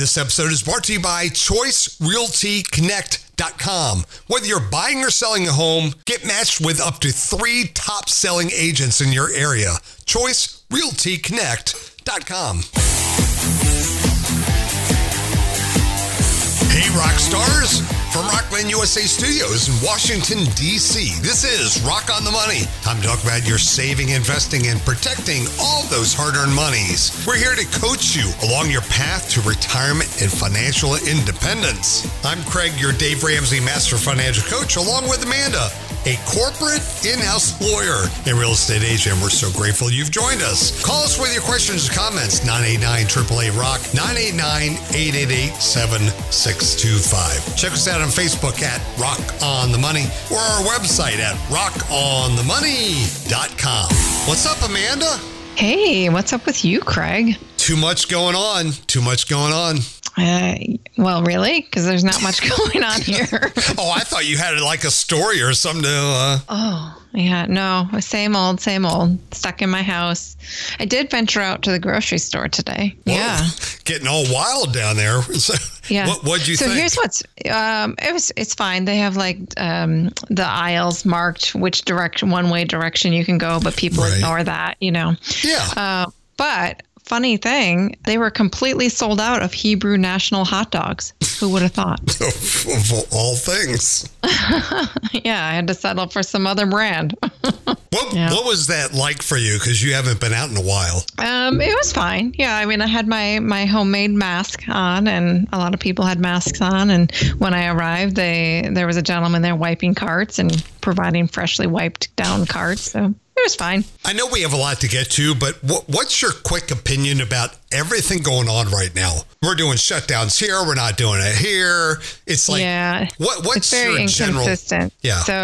This episode is brought to you by ChoiceRealtyConnect.com. Whether you're buying or selling a home, get matched with up to 3 top-selling agents in your area. ChoiceRealtyConnect.com. Hey, rock stars! From Rockland USA Studios in Washington, D.C., this is Rock on the Money. I'm talking about your saving, investing, and protecting all those hard-earned monies. We're here to coach you along your path to retirement and financial independence. I'm Craig, your Dave Ramsey Master Financial Coach, along with Amanda, a corporate in-house lawyer and real estate agent. We're so grateful you've joined us. Call us with your questions and comments, 989-888-ROCK, 989-888-7625. Check us out on Facebook at Rock on the Money or our website at rockonthemoney.com. What's up, Amanda? Hey, what's up with you, Craig? Too much going on. Well, really? Because there's not much going on here. Oh, I thought you had like a story or something to... Oh, yeah. No, same old. Stuck in my house. I did venture out to the grocery store today. Whoa, yeah. Getting all wild down there. Yeah. What'd you think? So here's what's... it's fine. They have like the aisles marked which one way direction you can go, but people ignore that, you know. Yeah. But... Funny thing, they were completely sold out of Hebrew National hot dogs. Who would have thought? Of all things. Yeah, I had to settle for some other brand. What was that like for you? Because you haven't been out in a while. It was fine. Yeah, I mean, I had my homemade mask on, and a lot of people had masks on. And when I arrived, there was a gentleman there wiping carts and providing freshly wiped down carts. So it was fine. I know we have a lot to get to, but what's your quick opinion about everything going on right now? We're doing shutdowns here. We're not doing it here. It's like, what's it's very your inconsistent. Yeah. So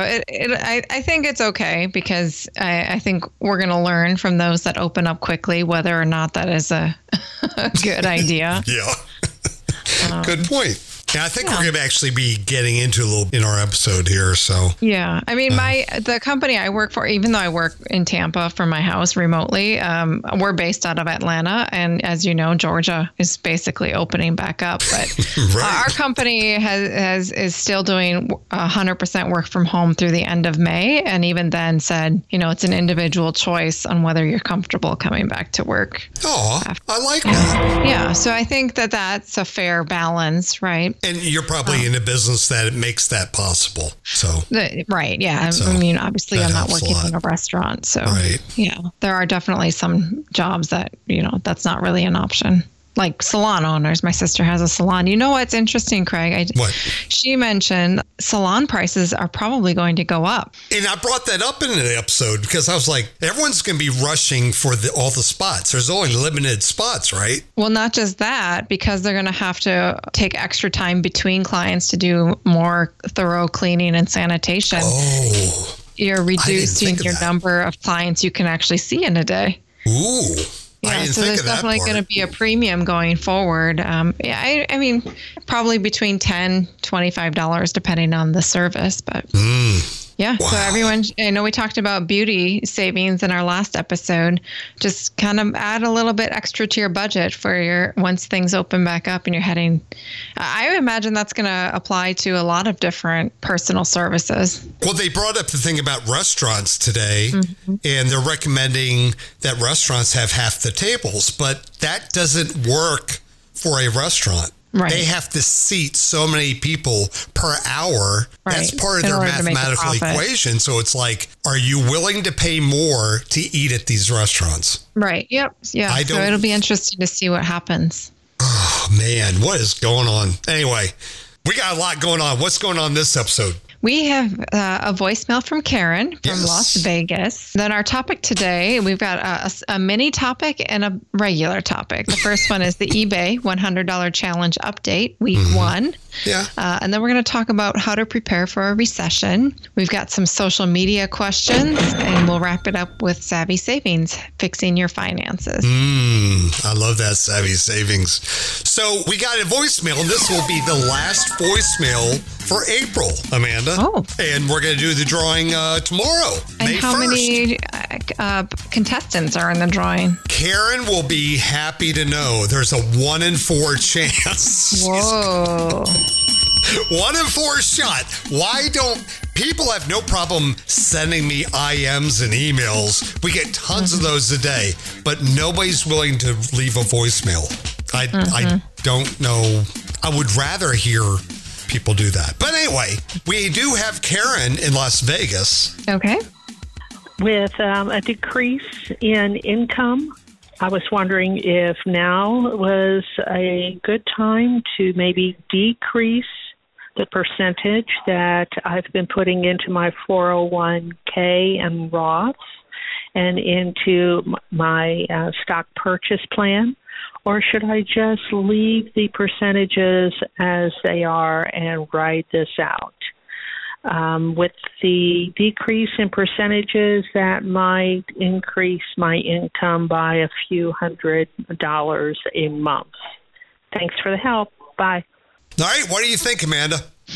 I think it's okay because I think we're going to learn from those that open up quickly, whether or not that is a good idea. Yeah. Good point. Yeah, I think we're going to actually be getting into a little in our episode here. So yeah, I mean, the company I work for, even though I work in Tampa from my house remotely, we're based out of Atlanta, and as you know, Georgia is basically opening back up. But our company is still doing 100% work from home through the end of May, and even then said, you know, it's an individual choice on whether you're comfortable coming back to work. Oh, I like that. Yeah, so I think that's a fair balance, right? And you're probably in a business that it makes that possible. So right, yeah. So I mean, obviously, I'm not working in a restaurant, so yeah, there are definitely some jobs that that's not really an option. Like salon owners. My sister has a salon. You know what's interesting, Craig? What? She mentioned salon prices are probably going to go up. And I brought that up in the episode because I was like, everyone's going to be rushing for all the spots. There's only limited spots, right? Well, not just that, because they're going to have to take extra time between clients to do more thorough cleaning and sanitation. Oh. You're reducing your number of clients you can actually see in a day. Ooh. Yeah, so there's definitely going to be a premium going forward. I mean, probably between $10, $25, depending on the service. But yeah, wow. So everyone, I know we talked about beauty savings in our last episode. Just kind of add a little bit extra to your budget for once things open back up and you're heading. I imagine that's going to apply to a lot of different personal services. Well, they brought up the thing about restaurants today, and they're recommending that restaurants have half the tables, but that doesn't work for a restaurant. Right. They have to seat so many people per hour. Right. That's part of their mathematical equation. So it's like, are you willing to pay more to eat at these restaurants? Right. Yep. Yeah. So it'll be interesting to see what happens. Oh, man. What is going on? Anyway, we got a lot going on. What's going on this episode? We have a voicemail from Karen from Las Vegas. Then our topic today, we've got a mini topic and a regular topic. The first one is the eBay $100 challenge update, week 1. Yeah. And then we're going to talk about how to prepare for a recession. We've got some social media questions, and we'll wrap it up with Savvy Savings, fixing your finances. I love that, Savvy Savings. So we got a voicemail, and this will be the last voicemail for April, Amanda. Oh. And we're going to do the drawing tomorrow, and May 1st. contestants are in the drawing? Karen will be happy to know there's a 1 in 4 chance. Whoa. 1 in 4 shot. Why don't people have no problem sending me IMs and emails? We get tons of those a day, but nobody's willing to leave a voicemail. I don't know. I would rather hear people do that. But anyway, we do have Karen in Las Vegas. Okay. With a decrease in income, I was wondering if now was a good time to maybe decrease the percentage that I've been putting into my 401k and Roths and into my stock purchase plan, or should I just leave the percentages as they are and ride this out? With the decrease in percentages, that might increase my income by a few $100 a month. Thanks for the help. Bye. All right. What do you think, Amanda?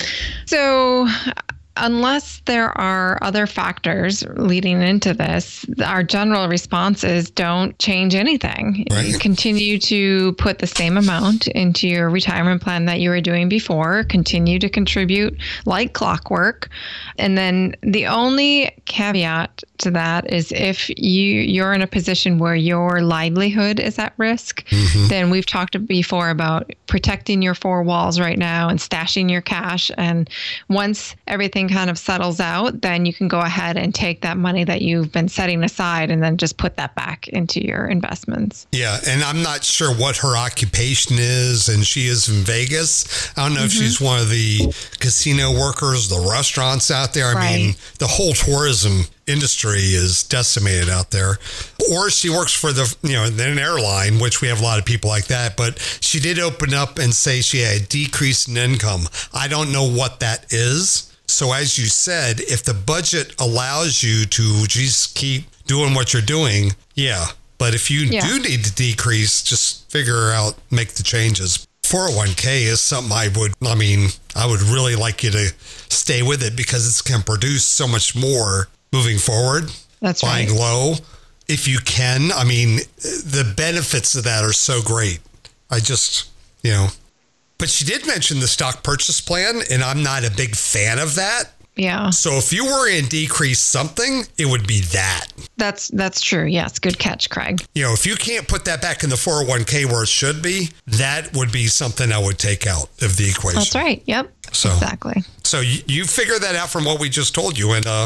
So unless there are other factors leading into this, our general response is don't change anything. Right. You continue to put the same amount into your retirement plan that you were doing before, continue to contribute like clockwork. And then the only caveat to that is if you're in a position where your livelihood is at risk, then we've talked before about protecting your 4 walls right now and stashing your cash. And once everything kind of settles out, then you can go ahead and take that money that you've been setting aside and then just put that back into your investments. Yeah, and I'm not sure what her occupation is, and she is in Vegas. I don't know if she's one of the casino workers, the restaurants out there. I mean, the whole tourism industry is decimated out there. Or she works for an airline, which we have a lot of people like that, but she did open up and say she had a decrease in income. I don't know what that is. So as you said, if the budget allows you to just keep doing what you're doing, yeah. But if you do need to decrease, just figure out, make the changes. 401k is something I would really like you to stay with it because it's going to produce so much more moving forward. That's buying right. low. If you can, the benefits of that are so great. But she did mention the stock purchase plan, and I'm not a big fan of that. Yeah. So if you were in decrease something, it would be that. That's true. Yes. Good catch, Craig. If you can't put that back in the 401k where it should be, that would be something I would take out of the equation. That's right. Yep. So, exactly. So you figure that out from what we just told you and,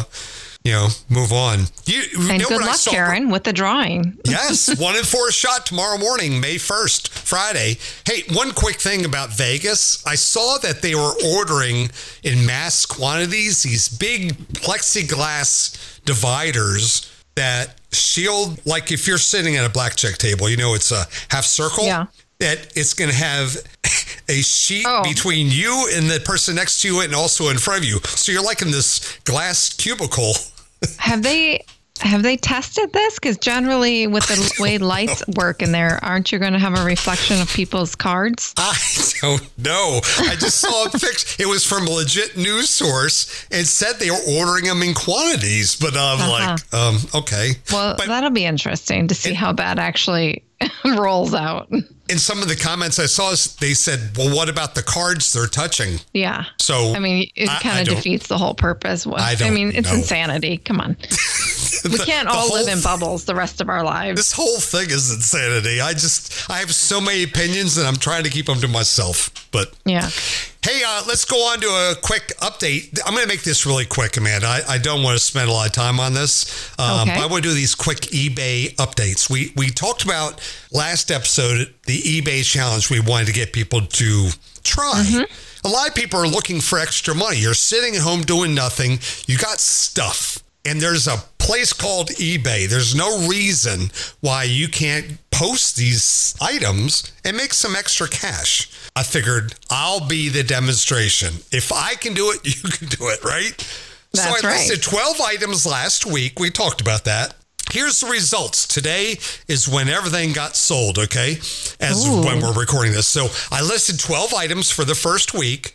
move on. And good luck, Karen, with the drawing. Yes. 1 in 4 shot tomorrow morning, May 1st, Friday. Hey, one quick thing about Vegas. I saw that they were ordering in mass quantities these big plexiglass dividers that shield, like if you're sitting at a blackjack table, it's a half circle. Yeah. That it's going to have a sheet between you and the person next to you and also in front of you. So you're like in this glass cubicle. Have they tested this? Because generally with the way lights work in there, aren't you going to have a reflection of people's cards? I don't know. I just saw a picture. It was from a legit news source and said they were ordering them in quantities. But I'm okay. Well, that'll be interesting to see how that actually rolls out. In some of the comments I saw, they said, well, what about the cards they're touching? Yeah. So it kind of defeats the whole purpose. It's insanity. Come on. We can't all live in bubbles the rest of our lives. This whole thing is insanity. I have so many opinions and I'm trying to keep them to myself. But yeah. Hey, let's go on to a quick update. I'm going to make this really quick, Amanda. I don't want to spend a lot of time on this. But I want to do these quick eBay updates. We talked about last episode, the eBay challenge we wanted to get people to try. A lot of people are looking for extra money. You're sitting at home doing nothing. You got stuff. And there's a place called eBay. There's no reason why you can't post these items and make some extra cash. I figured I'll be the demonstration. If I can do it, you can do it, right? That's so I listed 12 items last week. We talked about that. Here's the results. Today is when everything got sold, okay? When we're recording this. So I listed 12 items for the first week.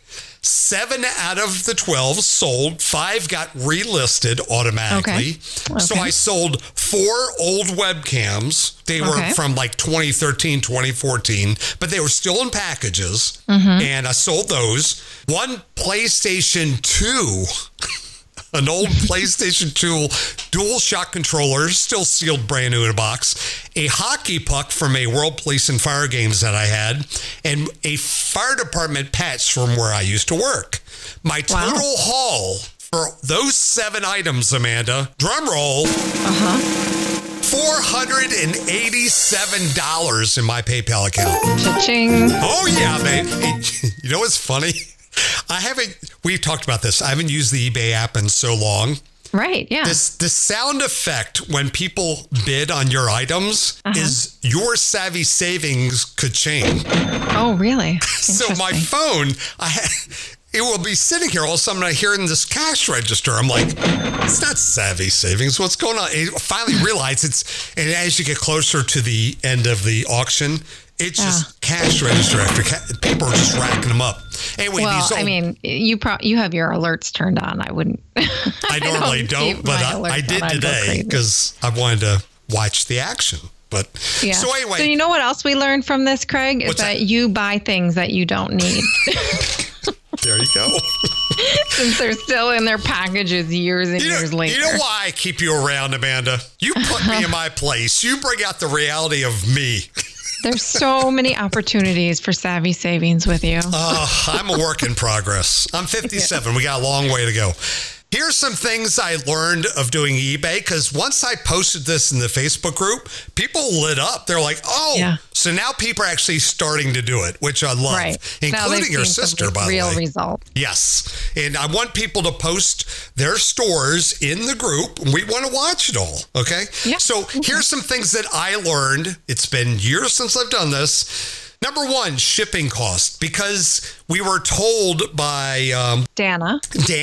7 out of the 12 sold. 5 got relisted automatically. Okay. So I sold 4 old webcams. They were from like 2013, 2014, but they were still in packages. And I sold those. 1 PlayStation 2. An old PlayStation 2 dual shock controller, still sealed brand new in a box, a hockey puck from a World Police and Fire games that I had, and a fire department patch from where I used to work. My total haul for those 7 items, Amanda, drum roll, $487 in my PayPal account. Cha-ching. Oh, yeah, babe. Hey, you know what's funny? We've talked about this. I haven't used the eBay app in so long. Right, yeah. The sound effect when people bid on your items is your savvy savings ka-ching. Oh, really? So my phone, it will be sitting here. All of a sudden I hear in this cash register. I'm like, it's not savvy savings. What's going on? I finally realized and as you get closer to the end of the auction, it's just cash register after people are just racking them up. Anyway, I mean, you have your alerts turned on. I wouldn't. I normally don't, but I did today because I wanted to watch the action. But so anyway. So you know what else we learned from this, Craig? Is that you buy things that you don't need. There you go. Since they're still in their packages years and years later. You know why I keep you around, Amanda? You put me in my place. You bring out the reality of me. There's so many opportunities for savvy savings with you. I'm a work in progress. I'm 57. We got a long way to go. Here's some things I learned of doing eBay, because once I posted this in the Facebook group, people lit up. They're like, so now people are actually starting to do it, which I love, including your sister, by the way. Real result. Yes. And I want people to post their stores in the group. We want to watch it all. Okay. Yeah. So here's some things that I learned. It's been years since I've done this. Number 1, shipping cost, because we were told by Dana.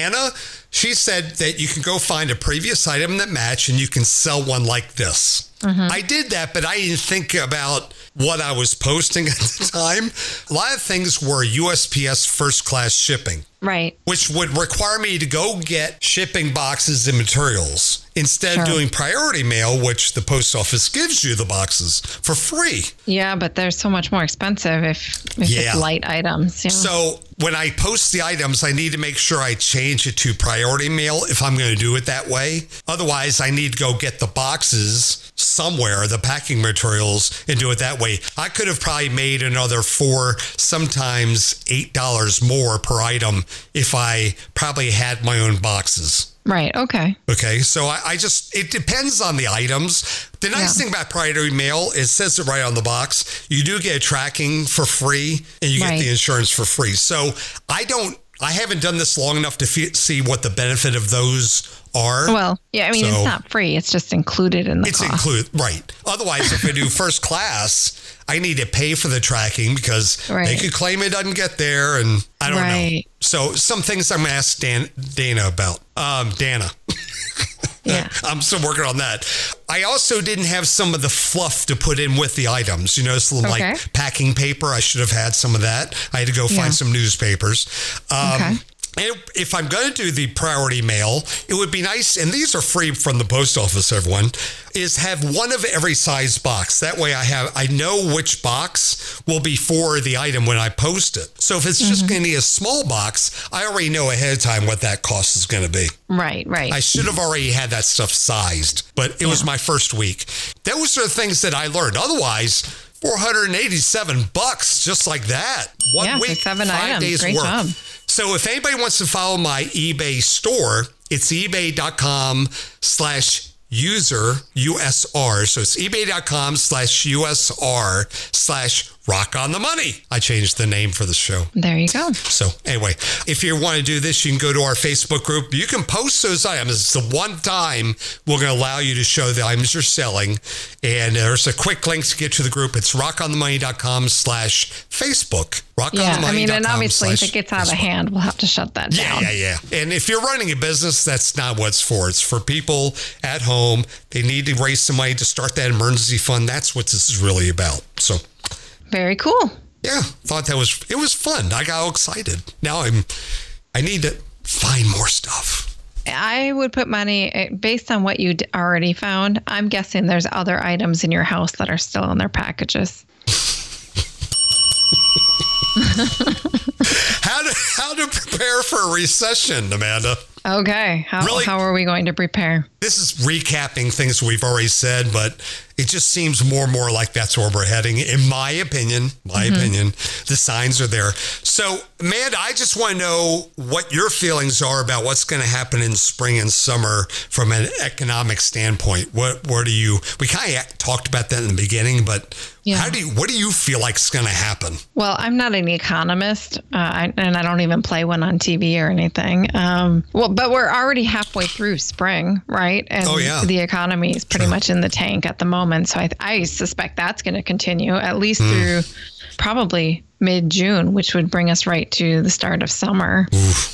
She said that you can go find a previous item that match and you can sell one like this. I did that, but I didn't think about what I was posting at the time. A lot of things were USPS first class shipping. Right. Which would require me to go get shipping boxes and materials instead of doing priority mail, which the post office gives you the boxes for free. Yeah, but they're so much more expensive if it's light items. Yeah. So when I post the items, I need to make sure I change it to priority mail if I'm going to do it that way. Otherwise, I need to go get the boxes somewhere, the packing materials, and do it that way. I could have probably made another $4, sometimes $8 more per item if I probably had my own boxes. Right. Okay. So it depends on the items. The nice thing about priority mail, it says it right on the box. You do get tracking for free and you get the insurance for free. So I haven't done this long enough to see what the benefit of those are. Well, yeah, I mean, it's not free. It's just included in the cost. It's included, right. Otherwise, if I do first class, I need to pay for the tracking because they could claim it doesn't get there, and I don't know. So some things I'm going to ask Dana about. Dana. Yeah. I'm still working on that. I also didn't have some of the fluff to put in with the items. You know, it's like packing paper. I should have had some of that. I had to go find some newspapers. And if I'm going to do the priority mail, it would be nice, and these are free from the post office, everyone, is have one of every size box. That way I know which box will be for the item when I post it. So if it's just going to be a small box, I already know ahead of time what that cost is going to be. Right. I should have already had that stuff sized, but it was my first week. Those are the things that I learned. Otherwise, $487 just like that. 1 week, 7 5 items. days Great work. job. So if anybody wants to follow my eBay store, it's ebay.com/user, USR. So it's ebay.com/USR/Rock on the Money. I changed the name for the show. There you go. So anyway, if you want to do this, you can go to our Facebook group. You can post those items. It's the one time we're going to allow you to show the items you're selling. And there's a quick link to get to the group. It's rockonthemoney.com/Facebook. I mean, and obviously if it gets out of hand, we'll have to shut that down. Yeah. And if you're running a business, that's not what it's for. It's for people at home. They need to raise some money to start that emergency fund. That's what this is really about. So very cool. Yeah, thought it was fun. I got all excited. Now I need to find more stuff. I would put money based on what you already found. I'm guessing there's other items in your house that are still in their packages. How to prepare for a recession, Amanda? Okay. How are we going to prepare? This is recapping things we've already said, but it just seems more and more like that's where we're heading. In my opinion, the signs are there. So, Amanda, I just want to know what your feelings are about what's going to happen in spring and summer from an economic standpoint. We kind of talked about that in the begining, but what do you feel like is going to happen? Well, I'm not an economist, and I don't even play one on TV or anything. But we're already halfway through spring, right? And the economy is pretty much in the tank at the moment. So I suspect that's going to continue at least through probably mid-June, which would bring us right to the start of summer. Oof.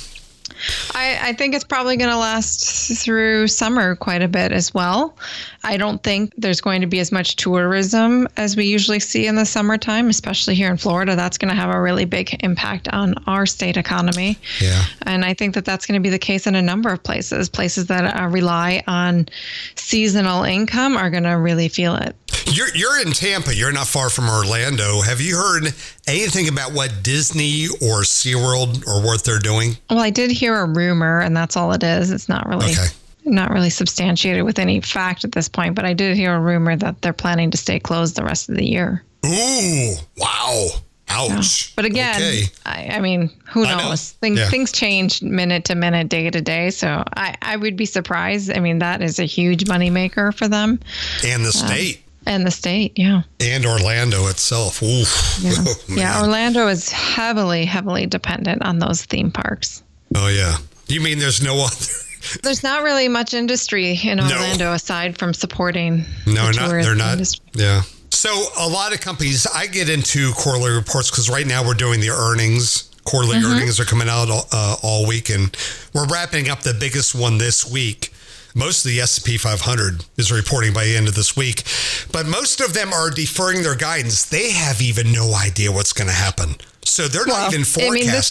I think it's probably going to last through summer quite a bit as well. I don't think there's going to be as much tourism as we usually see in the summertime, especially here in Florida. That's going to have a really big impact on our state economy. Yeah. And I think that that's going to be the case in a number of places. Places that rely on seasonal income are going to really feel it. You're in Tampa. You're not far from Orlando. Have you heard anything about what Disney or SeaWorld or what they're doing? Well, I did hear a rumor, and that's all it is. It's not really substantiated with any fact at this point, but I did hear a rumor that they're planning to stay closed the rest of the year. Ooh, wow. Ouch. Yeah. But again, I mean, who knows? Things change minute to minute, day to day. So I would be surprised. I mean, that is a huge moneymaker for them. And the state. And the state, yeah. And Orlando itself. Oof. Yeah. Oh, yeah, Orlando is heavily, heavily dependent on those theme parks. Oh, yeah. You mean there's no other? There's not really much industry in Orlando aside from supporting they're not. industry. Yeah. So a lot of companies, I get into quarterly reports because right now we're doing the earnings. Quarterly earnings are coming out all week, and we're wrapping up the biggest one this week. Most of the S&P 500 is reporting by the end of this week, but most of them are deferring their guidance. They have even no idea what's going to happen. So they're not even forecasting. I mean, this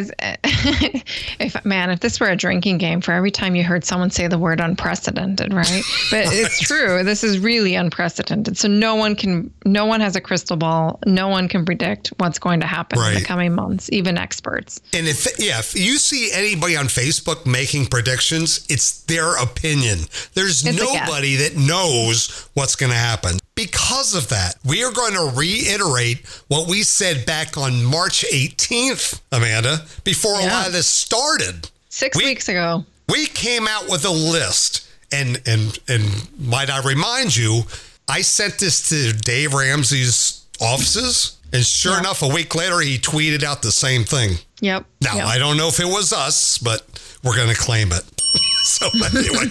is if this were a drinking game, for every time you heard someone say the word unprecedented, right? But it's true. This is really unprecedented. So no one has a crystal ball. No one can predict what's going to happen in the coming months, even experts. And if you see anybody on Facebook making predictions, it's their opinion. There's nobody that knows what's going to happen. Because of that, we are going to reiterate what we said back on March 18th, Amanda, before a lot of this started. 6 weeks ago. We came out with a list, and might I remind you, I sent this to Dave Ramsey's offices, and sure enough, a week later, he tweeted out the same thing. Yep. Now, I don't know if it was us, but we're going to claim it. So anyway,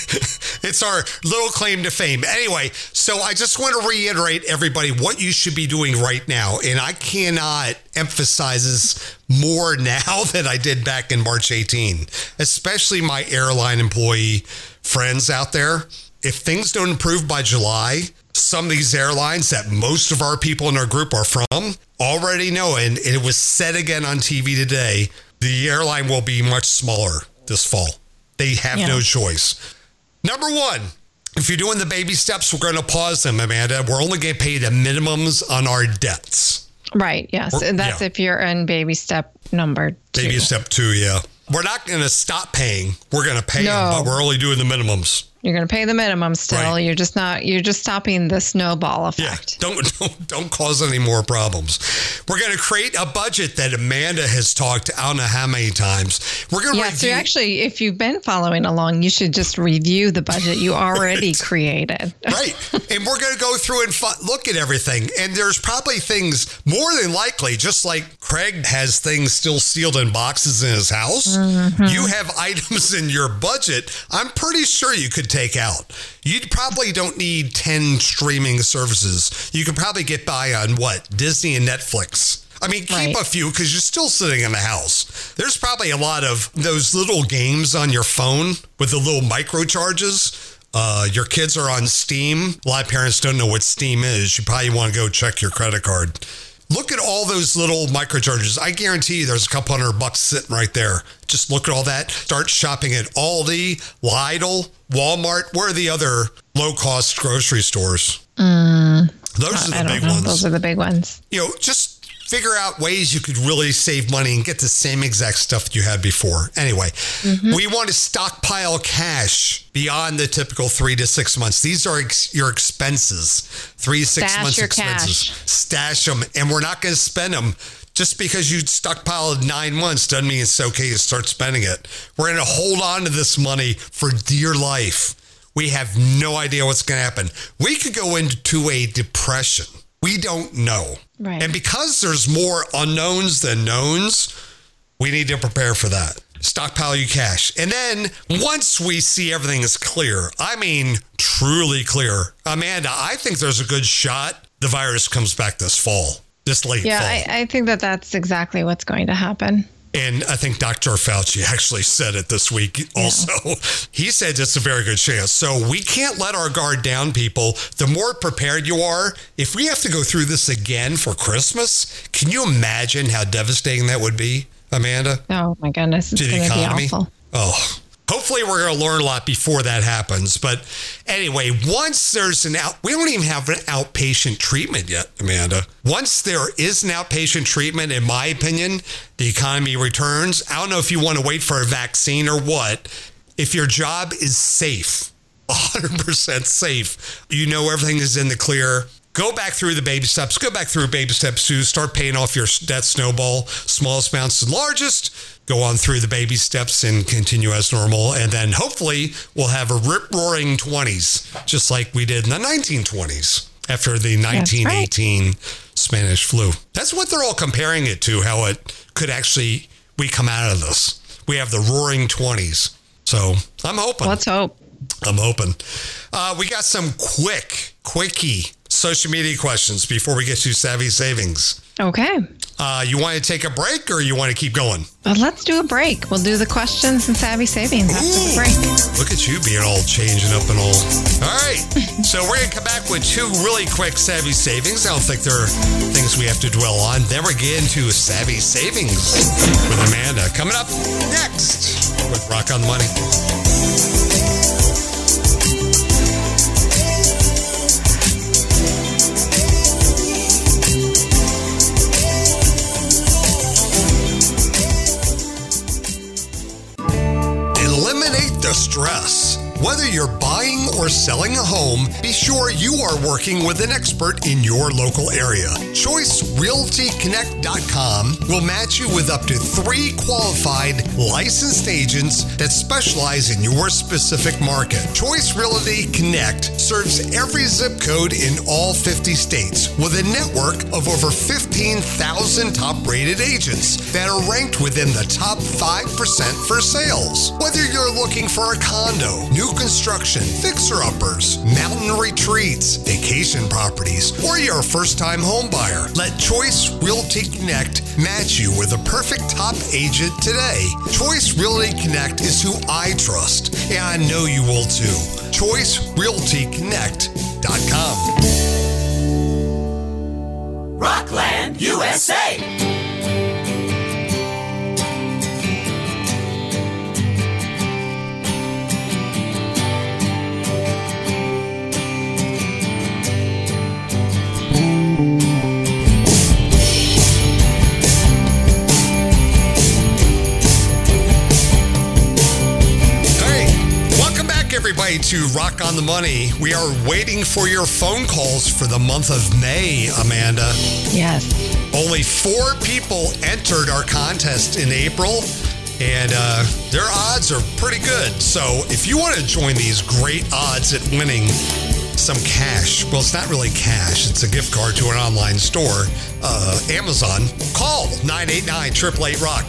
it's our little claim to fame. Anyway, so I just want to reiterate, everybody, what you should be doing right now. And I cannot emphasize this more now than I did back in March 18, especially my airline employee friends out there. If things don't improve by July, some of these airlines that most of our people in our group are from already know, and it was said again on TV today, the airline will be much smaller this fall. They have no choice. Number one, if you're doing the baby steps, we're going to pause them, Amanda. We're only going to pay the minimums on our debts. Right, yes. And that's if you're in baby step number 2. Baby step 2, yeah. We're not going to stop paying. We're going to pay them, but we're only doing the minimums. You're going to pay the minimum still. Right. You're just stopping the snowball effect. Yeah, don't cause any more problems. We're going to create a budget that Amanda has talked, I don't know how many times. We're going to review. So actually, if you've been following along, you should just review the budget you already created. Right. And we're going to go through and look at everything. And there's probably things, more than likely, just like Craig has things still sealed in boxes in his house, you have items in your budget I'm pretty sure you could take out. You probably don't need 10 streaming services. You could probably get by on Disney and Netflix. I mean, keep a few because you're still sitting in the house. There's probably a lot of those little games on your phone with the little micro charges. Your kids are on Steam. A lot of parents don't know what Steam is. You probably want to go check your credit card. Look at all those little microcharges. I guarantee you there's a couple $100 sitting right there. Just look at all that. Start shopping at Aldi, Lidl, Walmart. Where are the other low-cost grocery stores? Those are the big ones. Those are the big ones. Just figure out ways you could really save money and get the same exact stuff that you had before. Anyway, we want to stockpile cash beyond the typical 3 to 6 months. These are your expenses, 3 to 6 months expenses. Cash. Stash them, and we're not going to spend them. Just because you stockpiled 9 months doesn't mean it's okay to start spending it. We're going to hold on to this money for dear life. We have no idea what's going to happen. We could go into a depression. We don't know. Right. And because there's more unknowns than knowns, we need to prepare for that. Stockpile your cash. And then once we see everything is clear, I mean, truly clear, Amanda, I think there's a good shot the virus comes back this fall, this late fall. Yeah, I think that's exactly what's going to happen. And I think Dr. Fauci actually said it this week also. Yeah. He said it's a very good chance. So we can't let our guard down, people. The more prepared you are, if we have to go through this again for Christmas, can you imagine how devastating that would be, Amanda? Oh, my goodness. It's going to be awful. Oh, hopefully we're going to learn a lot before that happens. But anyway, once there's we don't even have an outpatient treatment yet, Amanda. Once there is an outpatient treatment, in my opinion, the economy returns. I don't know if you want to wait for a vaccine or what. If your job is safe, 100% safe, everything is in the clear, go back through the baby steps. Go back through baby steps 2. Start paying off your debt snowball, smallest amounts to largest. Go on through the baby steps and continue as normal. And then hopefully we'll have a rip-roaring 20s, just like we did in the 1920s after the 1918 Spanish flu. That's what they're all comparing it to, how it could actually, we come out of this. We have the roaring 20s. So I'm hoping. Let's hope. I'm hoping. We got some quickie social media questions before we get to Savvy Savings. Okay. You want to take a break or you want to keep going? Let's do a break. We'll do the questions and Savvy Savings after the break. Look at you being all changing up and all. All right. So we're going to come back with 2 really quick Savvy Savings. I don't think they're things we have to dwell on. Then we're getting to Savvy Savings with Amanda. Coming up next with Rock on the Money. The stress. Whether you're buying or selling a home, be sure you are working with an expert in your local area. ChoiceRealtyConnect.com will match you with up to 3 qualified licensed agents that specialize in your specific market. Choice Realty Connect serves every zip code in all 50 states with a network of over 15,000 top-rated agents that are ranked within the top 5% for sales. Whether you're looking for a condo, new construction, fixer-uppers, mountain retreats, vacation properties, or you're a first-time home buyer, let Choice Realty Connect match you with a perfect top agent today. Choice Realty Connect is who I trust, and I know you will too. ChoiceRealtyConnect.com. Rockland, USA. Everybody to Rock on the Money. We are waiting for your phone calls for the month of May, Amanda. Yes. Only 4 people entered our contest in April, and their odds are pretty good. So if you want to join these great odds at winning some cash, well, it's not really cash, it's a gift card to an online store, Amazon, call 989-888-ROCK,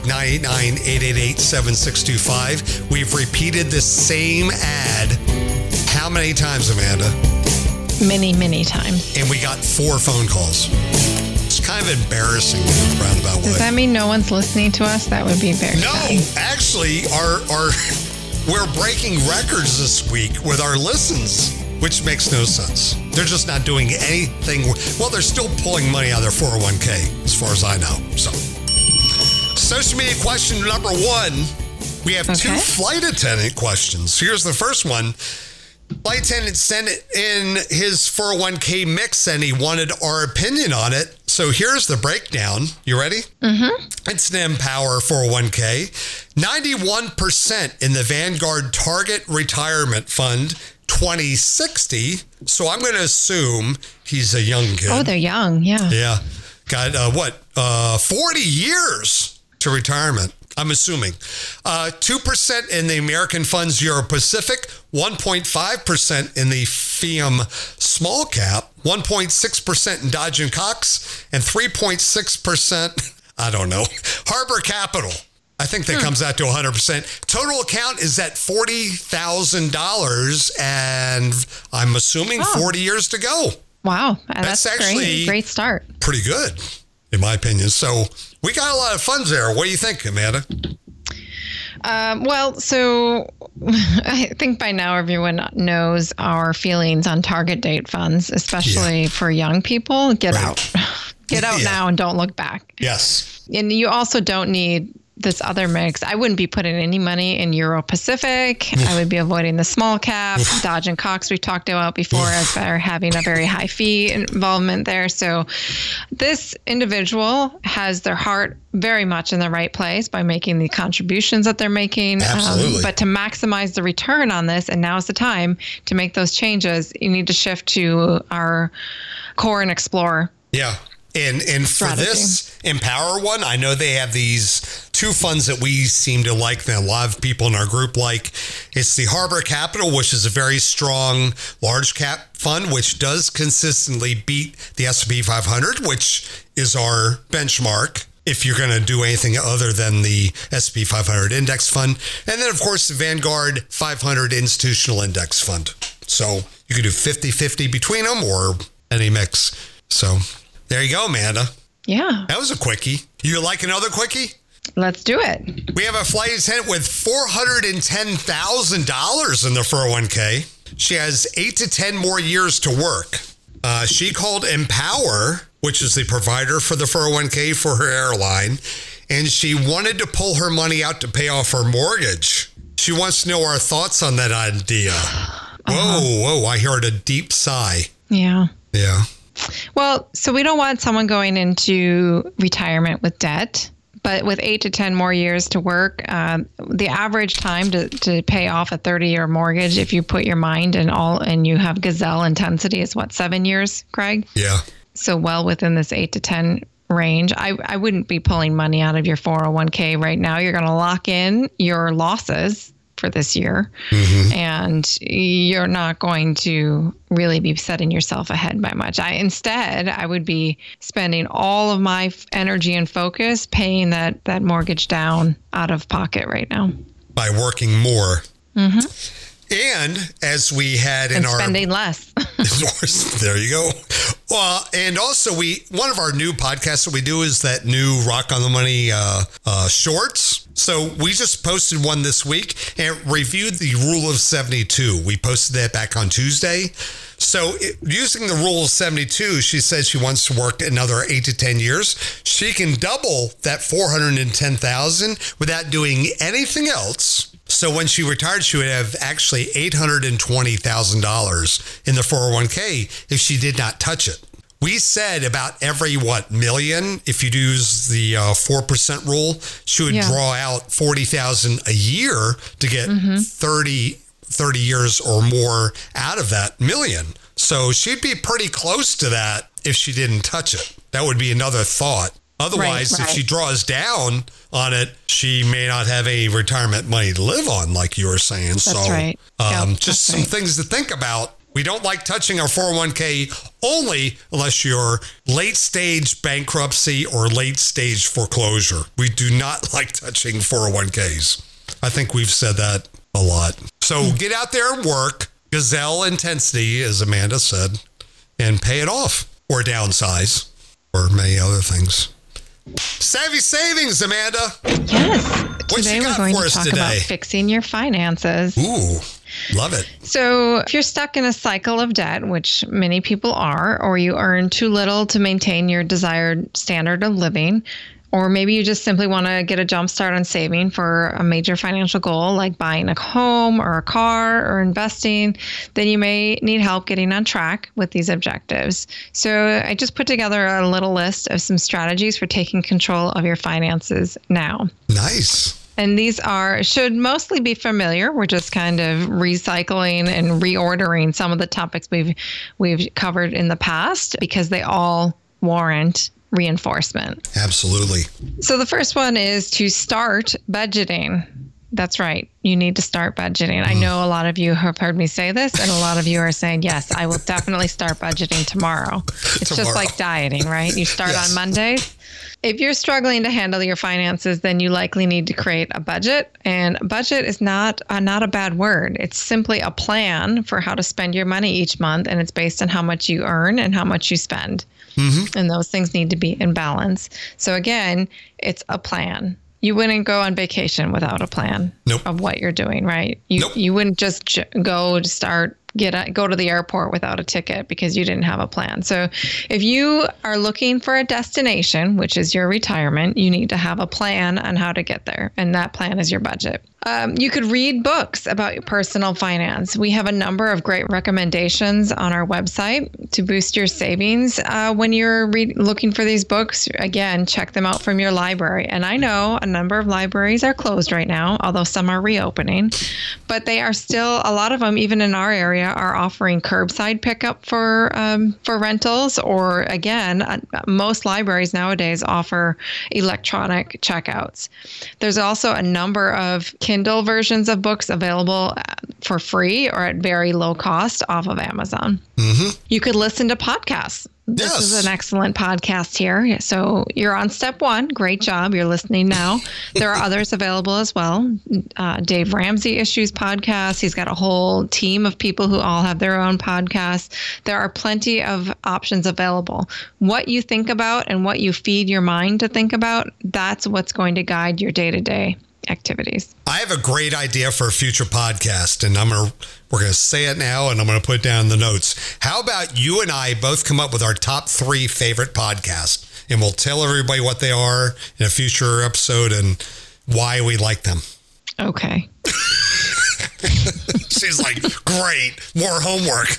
989-888-7625. We've repeated the same ad how many times, Amanda? Many, many times. And we got 4 phone calls. It's kind of embarrassing in a roundabout way. Does that mean no one's listening to us? That would be very sad. Actually, we're breaking records this week with our listens. which makes no sense. They're just not doing anything. Well, they're still pulling money out of their 401k, as far as I know. So, social media question number 1. We have 2 flight attendant questions. Here's the first one. Flight attendant sent in his 401k mix and he wanted our opinion on it. So here's the breakdown. You ready? Mm-hmm. It's an Empower 401k. 91% in the Vanguard Target Retirement Fund 2060. So I'm going to assume he's a young kid. Oh, they're young. Yeah. Yeah. Got 40 years to retirement. I'm assuming. 2% in the American Funds Euro Pacific, 1.5% in the FIAM Small Cap, 1.6% in Dodge & Cox, and 3.6%, I don't know, Harbor Capital. I think that comes out to 100%. Total account is at $40,000, and I'm assuming 40 years to go. Wow. That's actually great start. Pretty good, in my opinion. So we got a lot of funds there. What do you think, Amanda? Well, so I think by now everyone knows our feelings on target date funds, especially for young people. Get out. Get out now and don't look back. Yes. And you also don't need this other mix. I wouldn't be putting any money in Euro Pacific. I would be avoiding the small cap. Dodge & Cox we talked about before as they're having a very high fee involvement there. So this individual has their heart very much in the right place by making the contributions that they're making. Absolutely. But to maximize the return on this, and now's the time to make those changes, you need to shift to our Core and Explore. Yeah. And for this Empower one, I know they have these 2 funds that we seem to like, that a lot of people in our group like. It's the Harbor Capital, which is a very strong large cap fund, which does consistently beat the S&P 500, which is our benchmark if you're going to do anything other than the S&P 500 index fund. And then, of course, the Vanguard 500 Institutional Index Fund. So you can do 50-50 between them or any mix. So there you go, Amanda. Yeah. That was a quickie. You like another quickie? Let's do it. We have a flight attendant with $410,000 in the 401k. She has 8 to 10 more years to work. She called Empower, which is the provider for the 401k for her airline, and she wanted to pull her money out to pay off her mortgage. She wants to know our thoughts on that idea. Whoa, I heard a deep sigh. Yeah. Yeah. Well, so we don't want someone going into retirement with debt, but with 8 to 10 more years to work, the average time to pay off a 30-year mortgage, if you put your mind and you have gazelle intensity, is 7 years, Craig? Yeah. So well within this 8 to 10 range. I wouldn't be pulling money out of your 401k right now. You're going to lock in your losses for this year, and you're not going to really be setting yourself ahead by much. Instead, I would be spending all of my energy and focus paying that mortgage down out of pocket right now. By working more. And as we had in our spending less. There you go. Well, and also one of our new podcasts that we do is that new Rock on the Money shorts. So we just posted one this week and reviewed the Rule of 72. We posted that back on Tuesday. So using the Rule of 72, she said she wants to work another 8 to 10 years. She can double that $410,000 without doing anything else. So when she retired, she would have actually $820,000 in the 401k if she did not touch it. We said about every, million, if you use the 4% rule, she would draw out $40,000 a year to get 30 years or more out of that million. So she'd be pretty close to that if she didn't touch it. That would be another thought. Otherwise, if she draws down on it, she may not have any retirement money to live on, like you were saying. That's right. Just some things to think about. We don't like touching our 401k only unless you're late stage bankruptcy or late stage foreclosure. We do not like touching 401ks. I think we've said that a lot. So get out there and work, gazelle intensity, as Amanda said, and pay it off or downsize or many other things. Savvy Savings, Amanda. Yes. What Today you got we're going for to us talk today? about fixing your finances. Ooh. Love it. So if you're stuck in a cycle of debt, which many people are, or you earn too little to maintain your desired standard of living, or maybe you just simply want to get a jump start on saving for a major financial goal like buying a home or a car or investing, then you may need help getting on track with these objectives. So I just put together a little list of some strategies for taking control of your finances now. Nice. And these should mostly be familiar. We're just kind of recycling and reordering some of the topics we've covered in the past because they all warrant reinforcement. Absolutely. So the first one is to start budgeting. That's right. You need to start budgeting. I know a lot of you have heard me say this, and a lot of you are saying, yes, I will definitely start budgeting tomorrow. It's just like dieting, right? You start on Mondays. If you're struggling to handle your finances, then you likely need to create a budget. And budget is not a bad word. It's simply a plan for how to spend your money each month, and it's based on how much you earn and how much you spend. Mm-hmm. And those things need to be in balance. So again, it's a plan. You wouldn't go on vacation without a plan of what you're doing, right? You wouldn't just go to go to the airport without a ticket because you didn't have a plan. So if you are looking for a destination, which is your retirement, you need to have a plan on how to get there. And that plan is your budget. You could read books about your personal finance. We have a number of great recommendations on our website to boost your savings. When you're looking for these books, again, check them out from your library. And I know a number of libraries are closed right now, although some are reopening. But they are still, a lot of them, even in our area, are offering curbside pickup for rentals. Or again, most libraries nowadays offer electronic checkouts. There's also a number of Kindle versions of books available for free or at very low cost off of Amazon. Mm-hmm. You could listen to podcasts. This is an excellent podcast here. So you're on step one. Great job. You're listening now. There are others available as well. Dave Ramsey Issues podcast. He's got a whole team of people who all have their own podcasts. There are plenty of options available. What you think about and what you feed your mind to think about, that's what's going to guide your day-to-day activities. I have a great idea for a future podcast, and we're going to say it now, and I'm going to put it down in the notes. How about you and I both come up with our top 3 favorite podcasts, and we'll tell everybody what they are in a future episode and why we like them. Okay. She's like, great, more homework.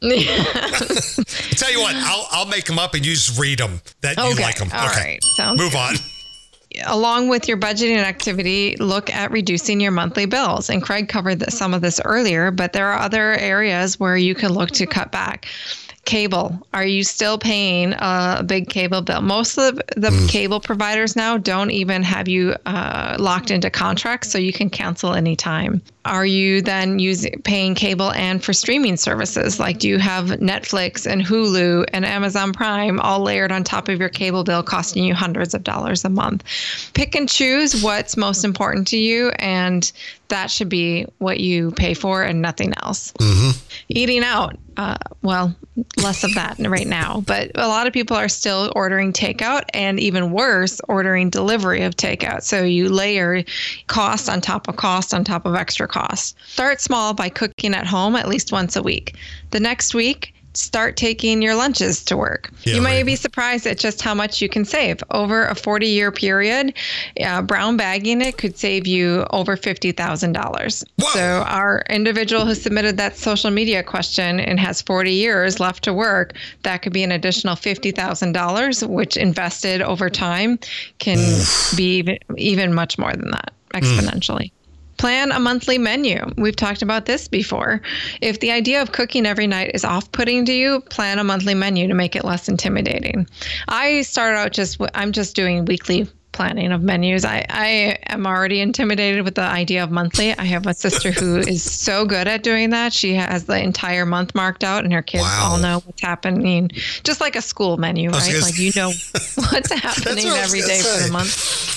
Tell you what, I'll make them up and you just read them. You like them. All right. Sounds Move good. on. Along with your budgeting activity, look at reducing your monthly bills. And Craig covered some of this earlier, but there are other areas where you can look to cut back. Cable. Are you still paying a big cable bill? Most of the cable providers now don't even have you locked into contracts, so you can cancel anytime. Are you then paying cable and for streaming services? Like, do you have Netflix and Hulu and Amazon Prime all layered on top of your cable bill, costing you hundreds of dollars a month? Pick and choose what's most important to you, and that should be what you pay for and nothing else. Mm-hmm. Eating out. Well, less of that right now, but a lot of people are still ordering takeout, and even worse, ordering delivery of takeout. So you layer cost on top of cost on top of extra cost. Start small by cooking at home at least once a week. The next week, start taking your lunches to work. You may be surprised at just how much you can save. Over a 40-year period, brown bagging it could save you over $50,000. So our individual who submitted that social media question and has 40 years left to work, that could be an additional $50,000, which invested over time can be even much more than that, exponentially. Plan a monthly menu. We've talked about this before. If the idea of cooking every night is off-putting to you, plan a monthly menu to make it less intimidating. I start out I'm just doing weekly planning of menus. I am already intimidated with the idea of monthly. I have a sister who is so good at doing that. She has the entire month marked out, and her kids all know what's happening, just like a school menu, right? Like, you know what's happening every day for the month.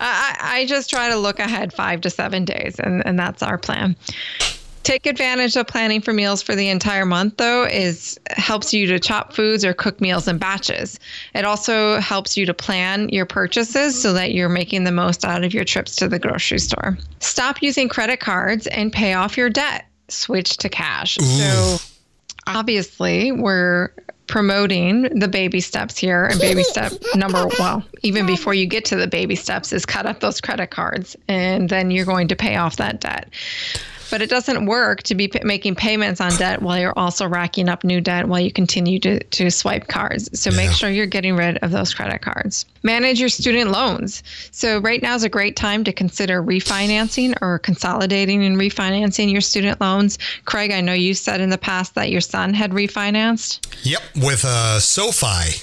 I just try to look ahead 5 to 7 days, and that's our plan. Take advantage of planning for meals for the entire month, though, helps you to chop foods or cook meals in batches. It also helps you to plan your purchases so that you're making the most out of your trips to the grocery store. Stop using credit cards and pay off your debt. switch to cash. Ooh. So obviously we're promoting the baby steps here, and baby step even before you get to the baby steps is cut up those credit cards, and then you're going to pay off that debt. But it doesn't work to be making payments on debt while you're also racking up new debt while you continue to swipe cards. So make sure you're getting rid of those credit cards. Manage your student loans. So right now is a great time to consider refinancing or consolidating and refinancing your student loans. Craig, I know you said in the past that your son had refinanced. Yep, with SoFi.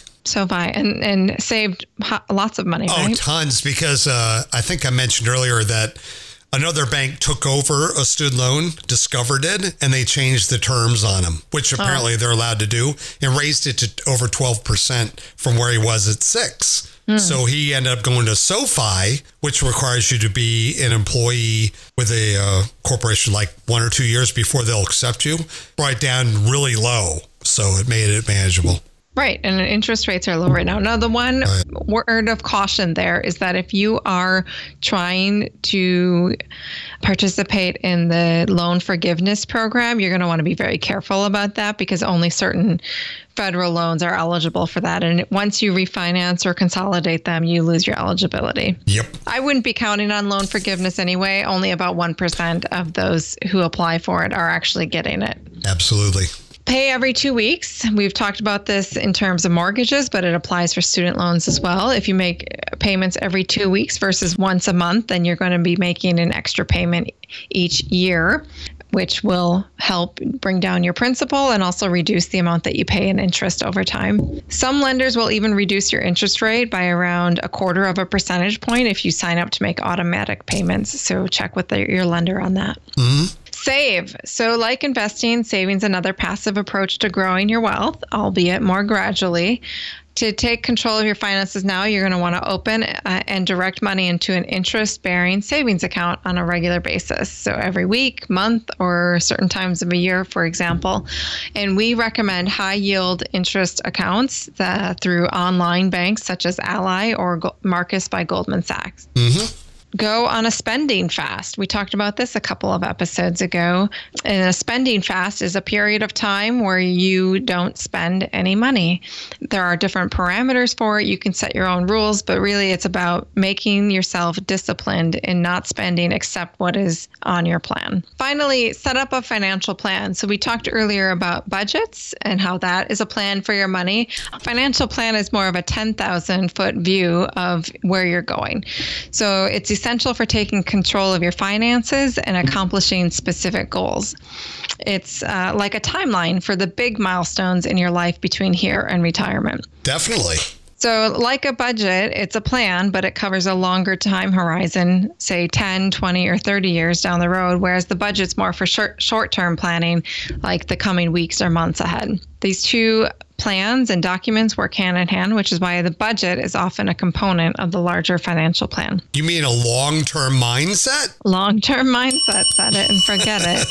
And saved lots of money, right? Oh, tons, because I think I mentioned earlier that another bank took over a student loan, Discover did, and they changed the terms on them, which apparently they're allowed to do, and raised it to over 12% from where he was at 6%. So he ended up going to SoFi, which requires you to be an employee with a corporation like 1 or 2 years before they'll accept you, right down really low. So it made it manageable. Right. And interest rates are low right now. Now, the one word of caution there is that if you are trying to participate in the loan forgiveness program, you're going to want to be very careful about that, because only certain federal loans are eligible for that. And once you refinance or consolidate them, you lose your eligibility. Yep. I wouldn't be counting on loan forgiveness anyway. Only about 1% of those who apply for it are actually getting it. Absolutely. Pay every 2 weeks. We've talked about this in terms of mortgages, but it applies for student loans as well. If you make payments every 2 weeks versus once a month, then you're going to be making an extra payment each year, which will help bring down your principal and also reduce the amount that you pay in interest over time. Some lenders will even reduce your interest rate by around 0.25 percentage point if you sign up to make automatic payments. So check with your lender on that. Mm-hmm. Save. So like investing, saving's another passive approach to growing your wealth, albeit more gradually. To take control of your finances now, you're going to want to open and direct money into an interest-bearing savings account on a regular basis. So every week, month, or certain times of a year, for example. And we recommend high-yield interest accounts through online banks such as Ally or Marcus by Goldman Sachs. Mm-hmm. Go on a spending fast. We talked about this a couple of episodes ago. And a spending fast is a period of time where you don't spend any money. There are different parameters for it. You can set your own rules, but really it's about making yourself disciplined in not spending except what is on your plan. Finally, set up a financial plan. So we talked earlier about budgets and how that is a plan for your money. A financial plan is more of a 10,000-foot view of where you're going. So it's essential for taking control of your finances and accomplishing specific goals. It's like a timeline for the big milestones in your life between here and retirement. Definitely. So like a budget, it's a plan, but it covers a longer time horizon, say 10, 20, or 30 years down the road, whereas the budget's more for short-term planning, like the coming weeks or months ahead. These two plans and documents work hand in hand, which is why the budget is often a component of the larger financial plan. You mean a long-term mindset? Long-term mindset, set it and forget it.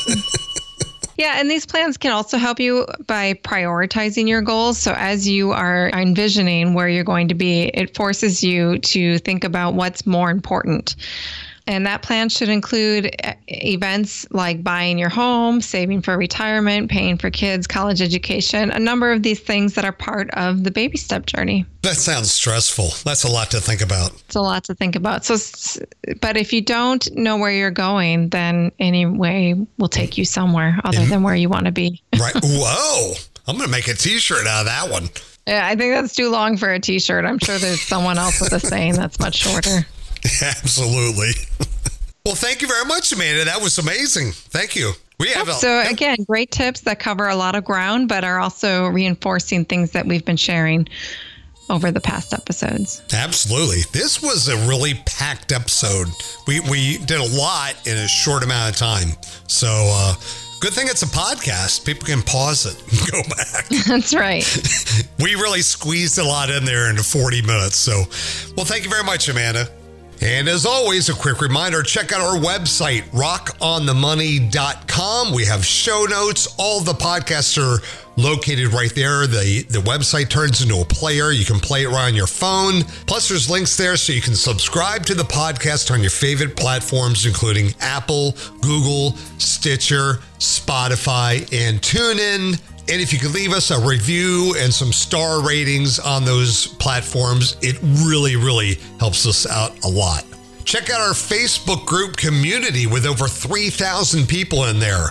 Yeah, and these plans can also help you by prioritizing your goals. So as you are envisioning where you're going to be, it forces you to think about what's more important. And that plan should include events like buying your home, saving for retirement, paying for kids' college education, a number of these things that are part of the baby step journey. That sounds stressful. That's a lot to think about. It's a lot to think about. So, but if you don't know where you're going, then any way will take you somewhere other than where you want to be. Right. Whoa. I'm going to make a t-shirt out of that one. Yeah, I think that's too long for a t-shirt. I'm sure there's someone else with a saying that's much shorter. Absolutely. Well, thank you very much, Amanda. That was amazing. Thank you. Again, great tips that cover a lot of ground, but are also reinforcing things that we've been sharing over the past episodes. Absolutely. This was a really packed episode. We did a lot in a short amount of time. So good thing it's a podcast. People can pause it and go back. That's right. We really squeezed a lot in there into 40 minutes. So, well, thank you very much, Amanda. And as always, a quick reminder, check out our website, rockonthemoney.com. We have show notes. All the podcasts are located right there. The website turns into a player. You can play it right on your phone. Plus, there's links there so you can subscribe to the podcast on your favorite platforms, including Apple, Google, Stitcher, Spotify, and TuneIn. And if you could leave us a review and some star ratings on those platforms, it really, really helps us out a lot. Check out our Facebook group community with over 3,000 people in there.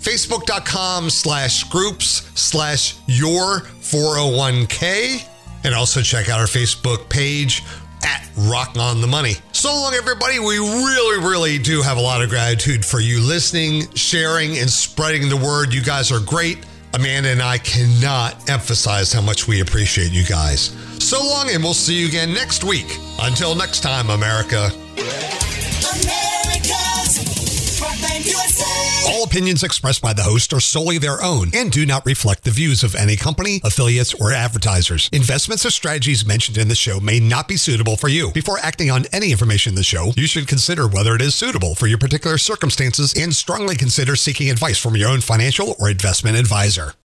Facebook.com/groups/your401k. And also check out our Facebook page at Rock on the Money. So long, everybody. We really, really do have a lot of gratitude for you listening, sharing, and spreading the word. You guys are great. Amanda and I cannot emphasize how much we appreciate you guys. So long, and we'll see you again next week. Until next time, America. All opinions expressed by the host are solely their own and do not reflect the views of any company, affiliates, or advertisers. Investments or strategies mentioned in the show may not be suitable for you. Before acting on any information in the show, you should consider whether it is suitable for your particular circumstances and strongly consider seeking advice from your own financial or investment advisor.